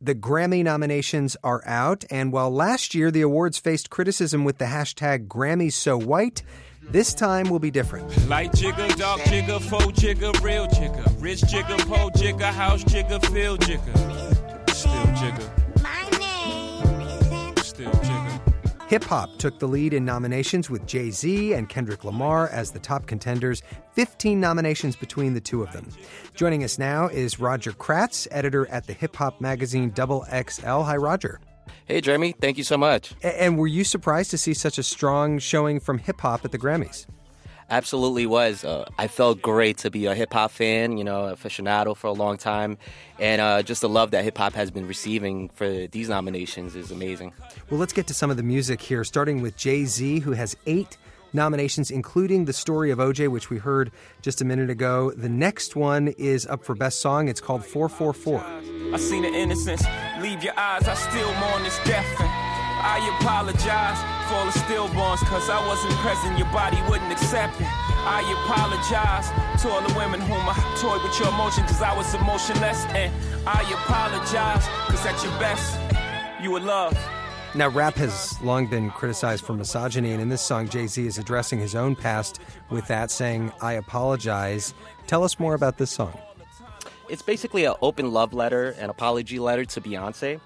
The Grammy nominations are out, and while last year the awards faced criticism with the hashtag #GrammySoWhite, this time will be different. Light jigger, dark jigger, faux jigger, real jigger, rich jigger, po jigger, house jigger, field jigger, still jigger. My name is still jigger. Hip-hop took the lead in nominations with Jay-Z and Kendrick Lamar as the top contenders, 15 nominations between the two of them. Joining us now is Roger Kratz, editor at the hip-hop magazine XXL. Hi, Roger. Hey, Jeremy. Thank you so much. And were you surprised to see such a strong showing from hip-hop at the Grammys? Absolutely was. I felt great to be a hip-hop fan, aficionado for a long time. And just the love that hip-hop has been receiving for these nominations is amazing. Well, let's get to some of the music here, starting with Jay-Z, who has 8 nominations, including The Story of O.J., which we heard just a minute ago. The next one is up for Best Song. It's called 444. I seen the innocence leave your eyes. I still mourn this death. I apologize for all the stillborns, cause I wasn't present, your body wouldn't accept it. I apologize to all the women whom I toyed with your emotion, cause I was emotionless. And I apologize, cause at your best, you were love. Now, rap has long been criticized for misogyny, and in this song, Jay-Z is addressing his own past with that, saying, I apologize. Tell us more about this song. It's basically an open love letter, an apology letter to Beyonce.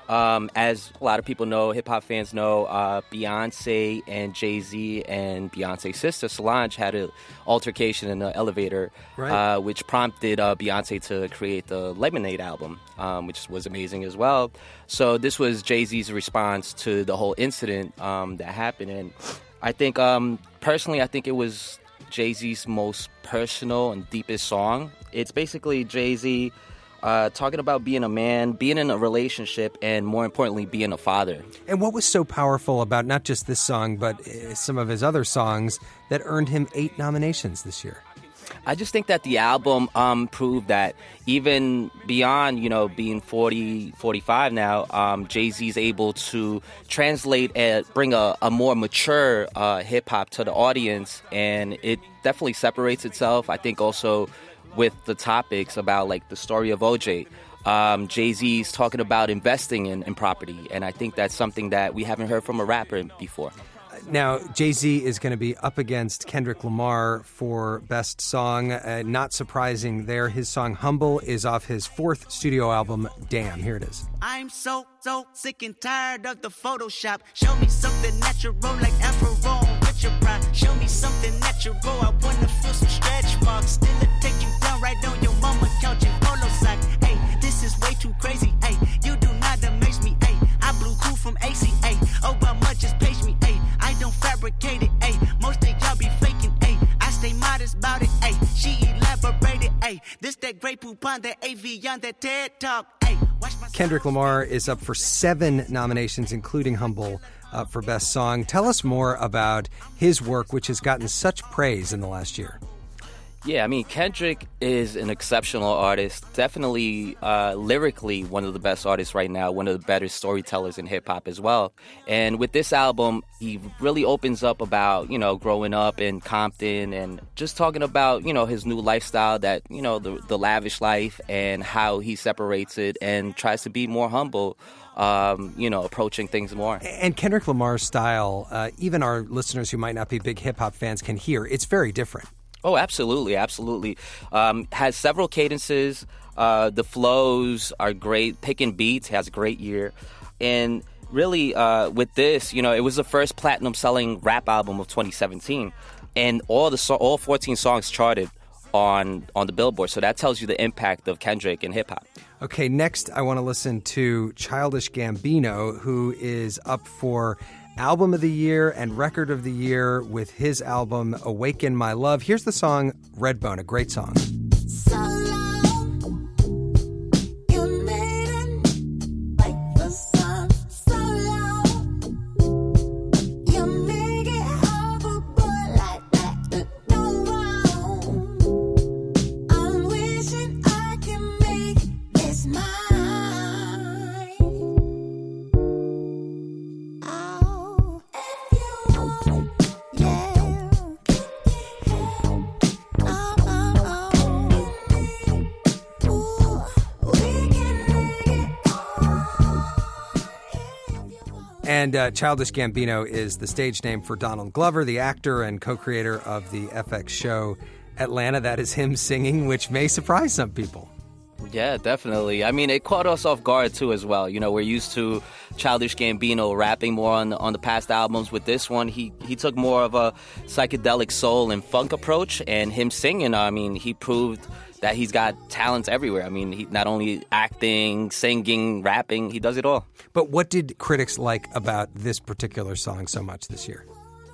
As a lot of people know, hip-hop fans know, Beyonce and Jay-Z and Beyonce's sister Solange had an altercation in the elevator, right. Which prompted Beyonce to create the Lemonade album, which was amazing as well. So this was Jay-Z's response to the whole incident that happened. And I think, personally, I think it was Jay-Z's most personal and deepest song. It's basically Jay-Z talking about being a man, being in a relationship, and more importantly, being a father. And what was so powerful about not just this song, but some of his other songs that earned him 8 nominations this year? I just think that the album proved that even beyond, being 40, 45 now, Jay-Z's able to translate and bring a more mature hip-hop to the audience, and it definitely separates itself. I think also with the topics about like the story of OJ. Jay-Z's talking about investing in property, and I think that's something that we haven't heard from a rapper before. Now, Jay-Z is going to be up against Kendrick Lamar for Best Song. Not surprising there. His song Humble is off his 4th studio album, Damn. Here it is. I'm so sick and tired of the Photoshop. Show me something natural like Afro with your pride. Show me something natural. I want to feel some stretch marks. Still take you down right on your mama couch in polo sock. Hey, this is way too crazy. Hey, you do not amaze me. Hey, I blew cool from ACA. Obama just page me. Hey, I don't fabricate it. Hey, most of y'all be faking. Hey, I stay modest about it. Hey, she elaborated. Hey, this that great poop on that AV on that TED Talk. Hey, Kendrick Lamar is up for 7 nominations, including Humble, for Best Song. Tell us more about his work, which has gotten such praise in the last year. Yeah, I mean, Kendrick is an exceptional artist, definitely lyrically one of the best artists right now, one of the better storytellers in hip-hop as well. And with this album, he really opens up about, growing up in Compton and just talking about, his new lifestyle, that, the lavish life and how he separates it and tries to be more humble, approaching things more. And Kendrick Lamar's style, even our listeners who might not be big hip-hop fans can hear, it's very different. Oh, absolutely, absolutely. Has several cadences. The flows are great. Picking beats, has a great year. And really, with this, it was the first platinum-selling rap album of 2017. And all 14 songs charted on the Billboard. So that tells you the impact of Kendrick in hip-hop. Okay, next I want to listen to Childish Gambino, who is up for Album of the Year and Record of the Year with his album Awaken My Love. Here's the song Redbone, a great song. So long, you made it like the sun. So long, you make it hard for a boy like that to go wrong. I'm wishing I can make this mine. And Childish Gambino is the stage name for Donald Glover, the actor and co-creator of the FX show Atlanta. That is him singing, which may surprise some people. Yeah, definitely. I mean, it caught us off guard, too, as well. You know, we're used to Childish Gambino rapping more on the past albums. With this one, he took more of a psychedelic soul and funk approach. And him singing, I mean, he proved that he's got talents everywhere. I mean, he not only acting, singing, rapping, he does it all. But what did critics like about this particular song so much this year?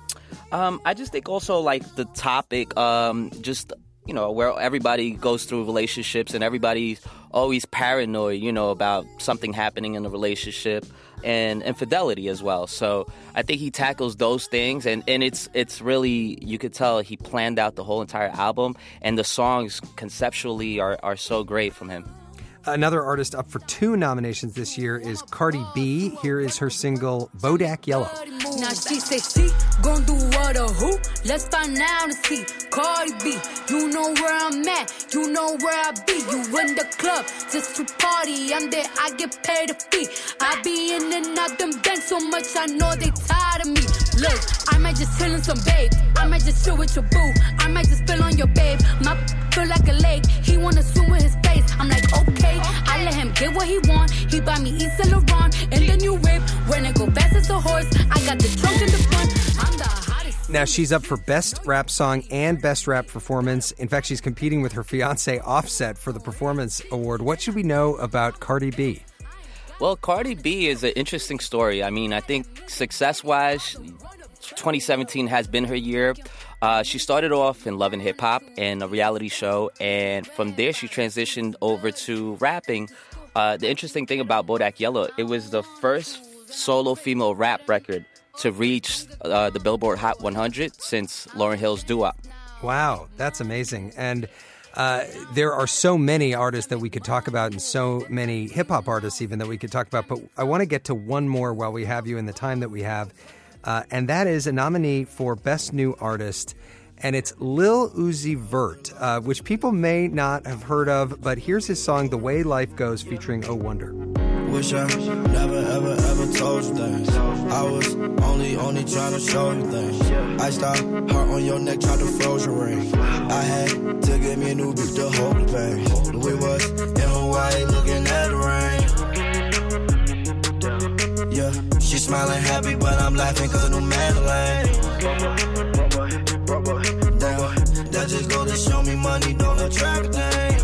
I just think also, like, the topic, just... you know, where everybody goes through relationships and everybody's always paranoid, you know, about something happening in the relationship and infidelity as well. So I think he tackles those things and it's really, you could tell he planned out the whole entire album and the songs conceptually are so great from him. Another artist up for 2 nominations this year is Cardi B. Here is her single, Bodak Yellow. Now she say she gon' do what or who? Let's find out and see. Cardi B, you know where I'm at, you know where I be. You in the club just to party. I'm there, I get paid a fee. I be in and out them banks so much, I know they tired of me. Look, I might just chill in some babe. I might just chill with your boo. I might just spill on your babe. My feel like a lake. He wanna swim with his face. I'm like, okay, I let him get what he want. He buy me Yves Saint Laurent and the new whip. When it go fast as a horse, I got the trunk in the front. I'm the hottest. Now, she's up for Best Rap Song and Best Rap Performance. In fact, she's competing with her fiancé Offset for the Performance Award. What should we know about Cardi B? Well, Cardi B is an interesting story. I mean, I think success-wise, 2017 has been her year. She started off in Love and Hip Hop and a reality show, and from there she transitioned over to rapping. The interesting thing about Bodak Yellow, it was the first solo female rap record to reach the Billboard Hot 100 since Lauryn Hill's Doo-Wop. Wow, that's amazing. And there are so many artists that we could talk about and so many hip-hop artists even that we could talk about, but I want to get to one more while we have you in the time that we have. And that is a nominee for Best New Artist, and it's Lil Uzi Vert, which people may not have heard of, but here's his song, The Way Life Goes, featuring Oh Wonder. Wish I never, ever told you things. I was only trying to show you things. I stopped, heart on your neck, tried to froze your ring. I had to get me a new beat to hold the pain. We was in Hawaii looking at the rain. Yeah, she's smiling happy, but I'm laughing cause a new Madeline. Damn, that just go to show me money don't attract a thing.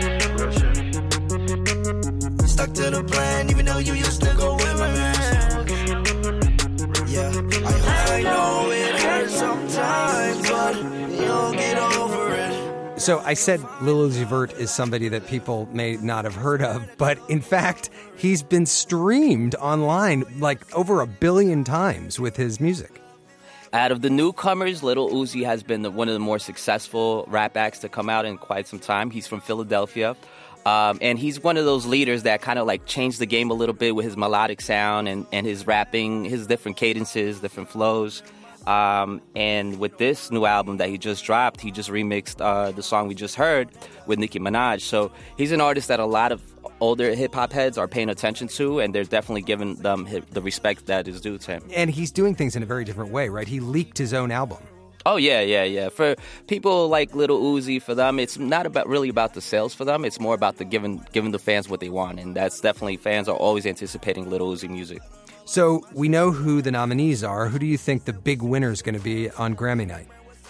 Stuck to the plan, even though you used to go with my man. Yeah, I know it hurts sometimes, but you'll get over it. So I said Lil Uzi Vert is somebody that people may not have heard of, but in fact, he's been streamed online like over 1 billion times with his music. Out of the newcomers, Lil Uzi has been one of the more successful rap acts to come out in quite some time. He's from Philadelphia. And he's one of those leaders that kind of like changed the game a little bit with his melodic sound and his rapping, his different cadences, different flows. And with this new album that he just dropped, he just remixed the song we just heard with Nicki Minaj. So he's an artist that a lot of older hip-hop heads are paying attention to, and they're definitely giving them the respect that is due to him. And he's doing things in a very different way, right? He leaked his own album. Oh, yeah. For people like Lil Uzi, for them, it's not really about the sales for them. It's more about the giving the fans what they want. And that's definitely, fans are always anticipating Lil Uzi music. So we know who the nominees are. Who do you think the big winner is going to be on Grammy night?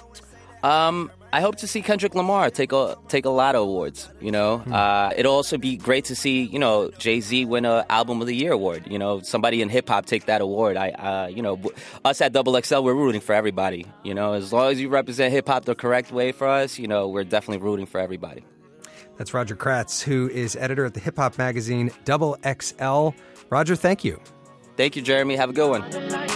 I hope to see Kendrick Lamar take a lot of awards, you know. It'll also be great to see, you know, Jay-Z win a Album of the Year award. You know, somebody in hip-hop take that award. You know, us at XXL, we're rooting for everybody. You know, as long as you represent hip-hop the correct way for us, you know, we're definitely rooting for everybody. That's Roger Kratz, who is editor at the hip-hop magazine XXL. Roger, thank you. Thank you, Jeremy. Have a good one.